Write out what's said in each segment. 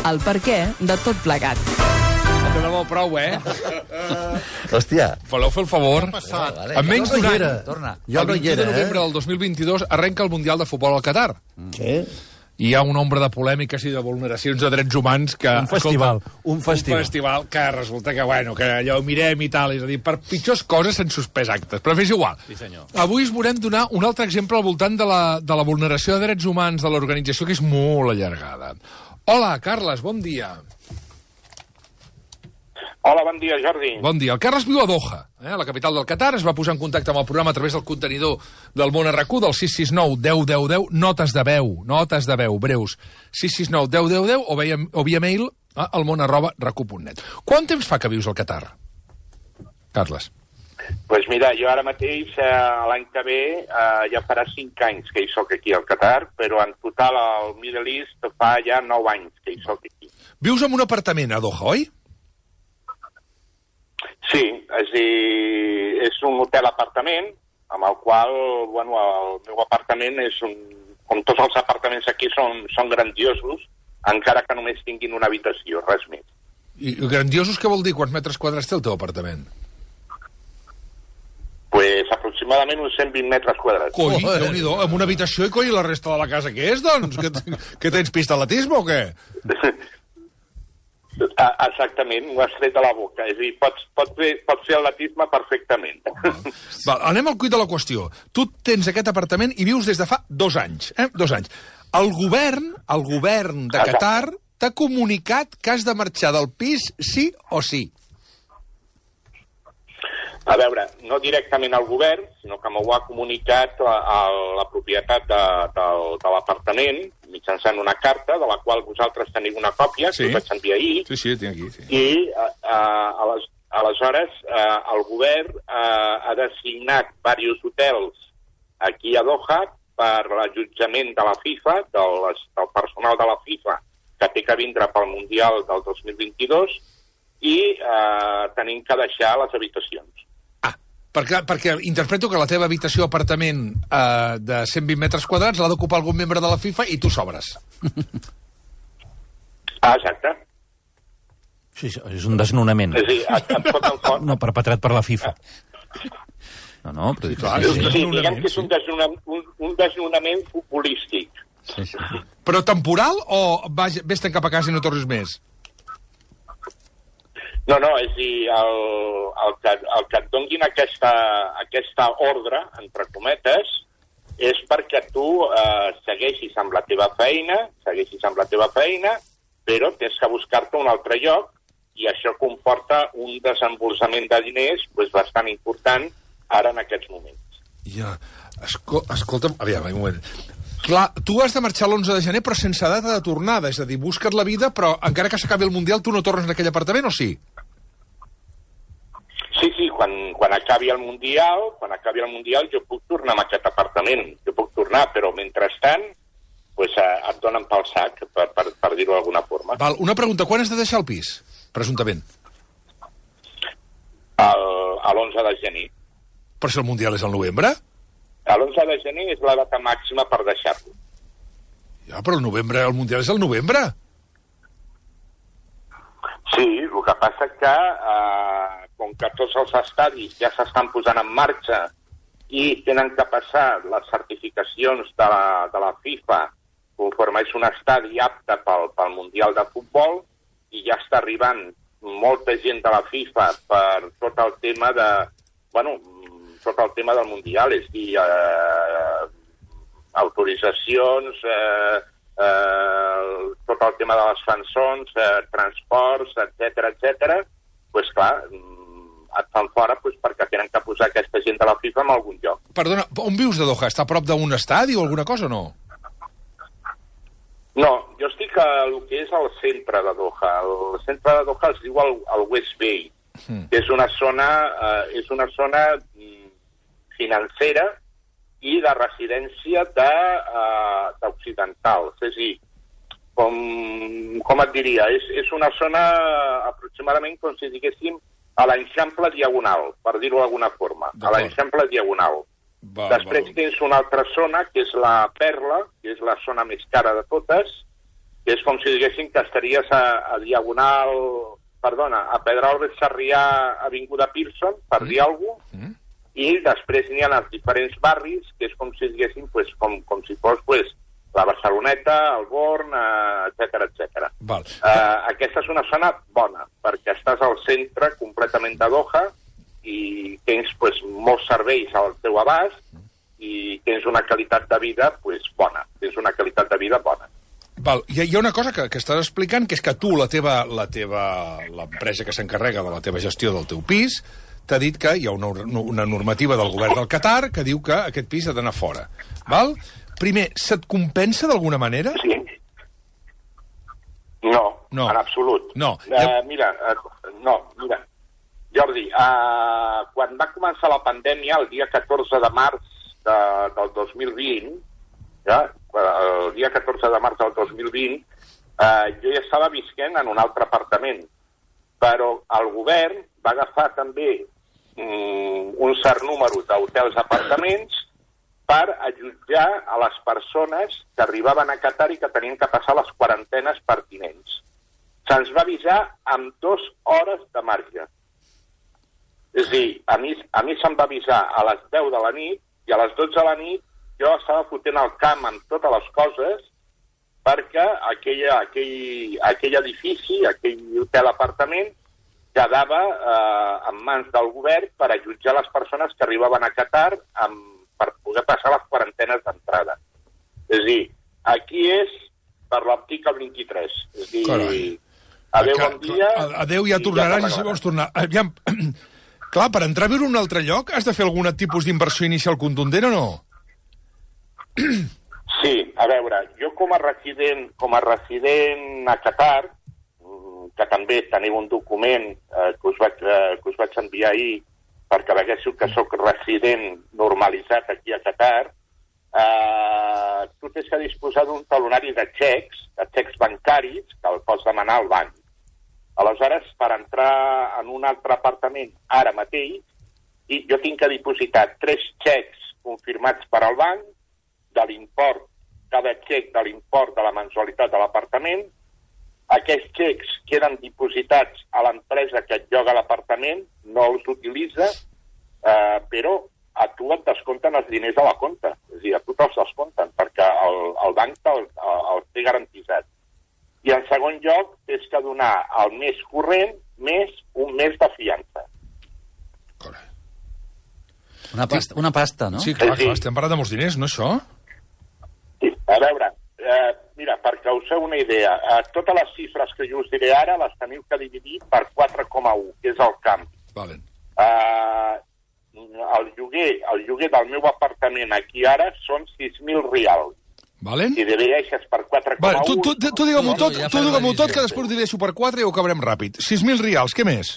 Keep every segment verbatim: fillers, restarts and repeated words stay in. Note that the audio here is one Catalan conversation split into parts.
el perquè de tot plegat. De debò, prou, eh? Hòstia. Voleu fer el favor? En menys d'un any, Torna. el vint de novembre del dos mil vint-i-dos, arrenca el Mundial de Futbol al Qatar. Sí. Hi ha un nombre de polèmiques i de vulneracions de drets humans que... Un festival, escolta, un festival. Un festival que resulta que, bueno, que allò ho mirem i tal. És a dir, per pitjors coses s'han suspès actes. Però és igual. Sí, senyor. Avui us volem donar un altre exemple al voltant de la, de la vulneració de drets humans de l'organització, que és molt allargada. Hola, Carles, bon dia. Hola, bon dia, Jordi. Bon dia. El Carles viu a Doha, eh, a la capital del Qatar. Es va posar en contacte amb el programa a través del contenidor del Món R Q, del sis sis nou deu deu deu, notes de veu, notes de veu, breus, sis sis nou deu deu deu, o via, o via mail a almon arroba recu punt net. Quant temps fa que vius al Qatar, Carles? Doncs pues mira, jo ara mateix, eh, l'any que ve, eh, ja farà cinc anys que hi soc aquí al Qatar, però en total al Middle East fa ja nou anys que hi soc aquí. Vius en un apartament a Doha, oi? Sí, és a dir, és un hotel-apartament, amb el qual, bueno, el meu apartament és un... Com tots els apartaments aquí són, són grandiosos, encara que només tinguin una habitació, res més. I grandiosos què vol dir? Quants metres quadrats té el teu apartament? Pues aproximadament uns cent vint metres quadrats. Coi, Déu-n'hi-do, amb una habitació i coi, la resta de la casa què és, doncs? Que, que tens pistalatisme o què? Exactament, ho has tret de la boca. És a dir, pots, pots, fer, pots fer el latisme perfectament. Va, anem al cuit de la qüestió. Tu tens aquest apartament i vius des de fa dos anys. Eh? Dos anys. El govern, el govern de Qatar t'ha comunicat que has de marxar del pis sí o sí. A veure, no directament al govern, sinó que m'ho ha comunicat a, a la propietat de, de, de l'apartament, mitjançant una carta, de la qual vosaltres teniu una còpia, sí. Que us vaig enviar ahir. Sí, sí, tinc aquí. Sí. I a, a, les, aleshores a, el govern a, ha designat diversos hotels aquí a Doha per l'allotjament de la FIFA, de les, del personal de la FIFA, que té que vindre pel Mundial del dos mil vint-i-dos, i eh, tenim que deixar les habitacions. Perquè, perquè interpreto que la teva habitació apartament eh, de cent vint metres quadrats l'ha d'ocupar algun membre de la FIFA i tu sobres. Ah, exacte. Sí, és un desnonament. És a dir, et, et fot el fort. No, perpetrat per la FIFA. No, no, però... Sí, clar, sí, sí, sí, diguem que és un desnonament, un, un desnonament futbolístic. Sí, sí. Però temporal o vas, vés-te'n cap a casa i no tornis més? No, no, és a dir, el, el, que, el que et donguin aquesta, aquesta ordre, entre cometes, és perquè tu eh, segueixis amb la teva feina, segueixis amb la teva feina, però tens que buscar-te un altre lloc, i això comporta un desembolsament de diners pues, bastant important ara en aquests moments. Ja, Esco escolta'm, aviam, un moment. Clar, tu has de marxar l'onze de gener, però sense data de tornada, és a dir, busques la vida, però encara que s'acabi el Mundial, tu no tornes en aquell apartament, o sí? Sí, sí, quan, quan acabi el Mundial, quan acabi el Mundial jo puc tornar a aquest apartament, jo puc tornar, però mentrestant pues, eh, et donen pel sac, per, per, per dir-ho d'alguna forma. Val, una pregunta, quan has de deixar el pis, presumptament? L'onze de gener. Però si el Mundial és al novembre? L'onze de gener és la data màxima per deixar-lo. Ja, però el novembre, el Mundial és al novembre. Sí, el que passa que eh, com que tots els estadis ja s'estan posant en marxa i tenen que passar les certificacions de la, de la FIFA conforme és un estadi apte pel, pel Mundial de Futbol, i ja està arribant molta gent de la FIFA per tot el tema de, bueno, tot el tema del Mundial, és dir, eh, autoritzacions, eh, eh, tot el tema de les fansons, eh, transports, etcètera, etcètera, pues clar, et fan fora pues, perquè tenen que posar aquesta gent de la FIFA en algun lloc. Perdona, on vius de Doha? Està a prop d'un estadi o alguna cosa o no? No, jo estic a el que és el centre de Doha. El centre de Doha es diu el, el West Bay. Mm. És una zona, eh, és una zona financera i de residència d'occidentals. És a dir, com, com et diria, és, és una zona aproximadament com si diguéssim a l'Eixample Diagonal, per dir-ho d'alguna forma, a l'Eixample Diagonal. Va, Després va. Tens una altra zona, que és la Perla, que és la zona més cara de totes, que és com si diguéssim que estaries a, a Diagonal, perdona, a Pedralbes Sarrià, Avinguda Pearson, per dir alguna cosa, mm. i després n'hi ha els diferents barris, que és com si diguéssim, pues, com, com si fos pues, la Barceloneta, el Born, etcètera, etcètera. Uh, aquesta és una zona bona, perquè estàs al centre completament de Doha i tens pues, molts serveis al teu abast i tens una qualitat de vida pues, bona. Tens una qualitat de vida bona. Val. Hi, ha, hi ha una cosa que, que estàs explicant, que és que tu, la teva, la teva, l'empresa que s'encarrega de la teva gestió del teu pis, t'ha dit que hi ha una, una normativa del govern del Qatar que diu que aquest pis ha d'anar fora. Val? Primer, se't compensa d'alguna manera? Sí. No, no. En absolut. No. Uh, ja... Mira, uh, no, mira. Jordi, uh, quan va començar la pandèmia, el dia catorze de març de, del dos mil vint, ja, el dia catorze de març del dos mil vint, uh, jo ja estava visquent en un altre apartament, però el govern va agafar també um, un cert número d'hotels apartaments per allotjar a les persones que arribaven a Qatar i que tenien que passar les quarantenes pertinents. Se'ns va avisar amb dues hores de marge. És a dir, a mi, a mi se'm va avisar a les deu de la nit i a les dotze de la nit jo estava fotent el camp amb totes les coses perquè aquella, aquell, aquell edifici, aquell hotel-apartament, quedava eh, en mans del govern per allotjar les persones que arribaven a Qatar amb, per poder passar les quarantenes d'entrada. És a dir, aquí és per l'article vint-i-tres. És a dir, Carai. Adéu, bon dia... Adéu, ja tornaràs i si vols tornar. Aviam, clar, per entrar a viure en un altre lloc has de fer algun tipus d'inversió inicial contundent o no? Sí, a veure, jo com a resident, com a resident a Qatar, que també teniu un document eh, que, us vaig, eh, que us vaig enviar ahir perquè veiéssiu que sóc resident normalitzat aquí a Qatar, eh, tu tens que disposar d'un talonari de xecs, de xecs bancaris, que el pots demanar al banc. Aleshores, per entrar en un altre apartament ara mateix, i jo tinc que dipositar tres xecs confirmats per al banc, de l'import, cada xec de l'import de la mensualitat de l'apartament. Aquests xecs queden dipositats a l'empresa que et lloga l'apartament, no els utilitza, eh, però a tu et descompten els diners a la compta. És a dir, a tu te'ls descompten, perquè el, el banc te'l el té garantitzat. I en segon lloc, tens que donar el mes corrent més un mes de fiança. Una pasta, una pasta, no? Sí, clar, clar, estem parlant de molts diners, no, això? Sí, a veure, eh, mira, perquè us feu una idea, eh, totes les xifres que jo us diré ara les teniu que dividir per quatre coma un, que és el canvi. Vale. Eh, el, lloguer, el lloguer del meu apartament aquí ara són sis mil rials. Vale. Si divideixes per quatre coma un... Vale, tu, tu, tu, tu digue-m'ho tot, no, tu digue-m'ho tot, que després ho divideixo per quatre i ho acabarem ràpid. sis mil rials, què més?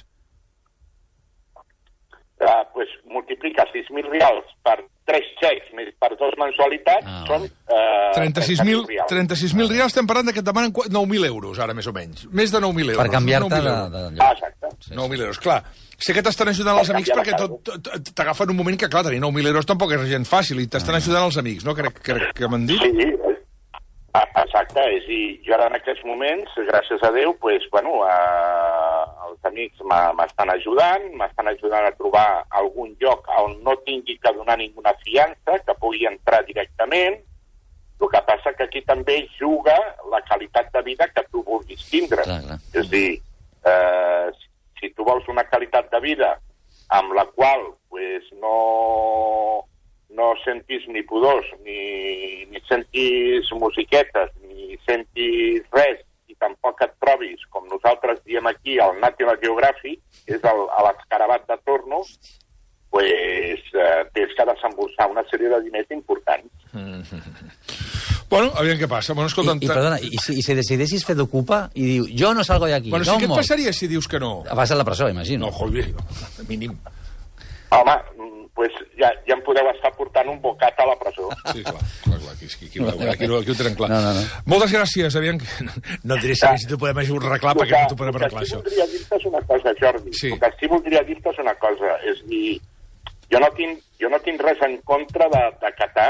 Uh, pues multiplica sis mil rials per tres xecs més per dos mensualitats, ah, són uh, trenta-sis mil rials. trenta-sis mil rials, estem parlant que et demanen nou mil euros, ara més o menys. Més de nou mil euros. Per canviar-te de, de lloc. Ah, exacte. Sí, nou mil euros, clar. Sé que t'estan ajudant els amics perquè t'agafen un moment que, clar, tenir nou mil euros tampoc és gent fàcil i t'estan ajudant els amics, no? Crec, crec que m'han dit. Sí, exacte. És a dir, jo ara en aquests moments, gràcies a Déu, pues, bueno, eh, els amics m'estan ajudant, m'estan ajudant a trobar algun lloc on no tingui que donar ninguna fiança, que pugui entrar directament. El que passa que aquí també juga la qualitat de vida que tu vulguis tindre. Clar, clar. És a dir, eh, si tu vols una qualitat de vida amb la qual pues, no, no sentis ni pudors, ni, ni sentis musiquetes, ni sentis res, i tampoc et trobis, com nosaltres diem aquí, al National Geographic, que és el, l'escarabat de torno, pues, eh, tens que desembolsar una sèrie de diners importants. Mm-hmm. Bueno, aviam què passa. Bueno, escolta, I, i, perdona, i si, i si decidessis fer d'ocupa i diu, jo no salgo d'aquí, bueno, no sí, què et molt. passaria si dius que no? Vas a la presó, imagino. No, joder, mínim. Home, pues ja, ja em podeu estar portant un bocat a la presó. Sí, clar, clar, clar aquí, aquí, aquí, aquí, aquí, aquí ho tenen clar. No, no, no. Moltes gràcies, aviam. No et diré si, si t'ho podem arreglar, perquè no t'ho podem arreglar, això. El que sí voldria dir-te és una cosa, Jordi. Sí. El que sí voldria dir-te és una cosa. És dir, jo no tinc, jo no tinc res en contra de, de Qatar.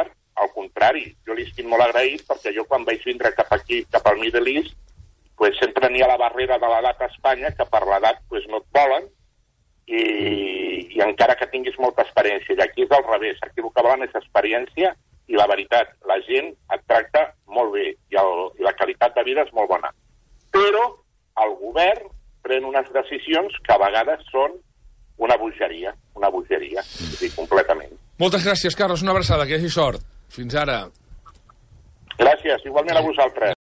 al contrari, jo li estic molt agraït perquè jo quan vaig vindre cap aquí, cap al Middle East, pues, sempre n'hi ha la barrera de l'edat a Espanya, que per l'edat pues, no et volen, i, i encara que tinguis molta experiència. I aquí és al revés, aquí el que volen és experiència, i la veritat, la gent et tracta molt bé, i, el, i la qualitat de vida és molt bona. Però el govern pren unes decisions que a vegades són una bogeria, una bogeria, sí, completament. Moltes gràcies, Carles, una abraçada, que hi hagi sort. Fins ara. Gràcies, igualment a vosaltres.